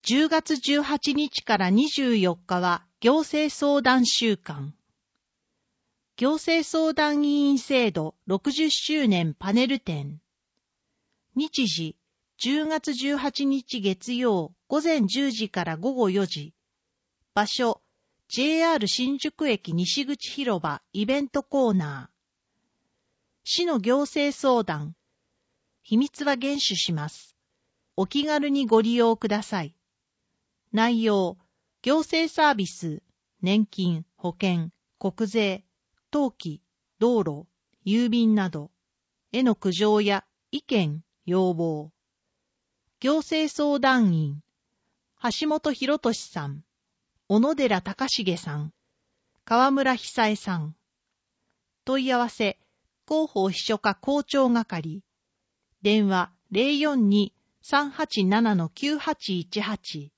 10月18日から24日は行政相談週間。行政相談委員制度60周年パネル展。日時、10月18日月曜午前10時から午後4時。場所、JR 新宿駅西口広場イベントコーナー。市の行政相談。秘密は厳守します。お気軽にご利用ください。内容、行政サービス、年金、保険、国税、登記、道路、郵便などへの苦情や意見、要望。行政相談員、橋本博俊さん、小野寺隆重さん、川村久恵さん。問い合わせ、広報秘書課校長係。電話 042-387-9818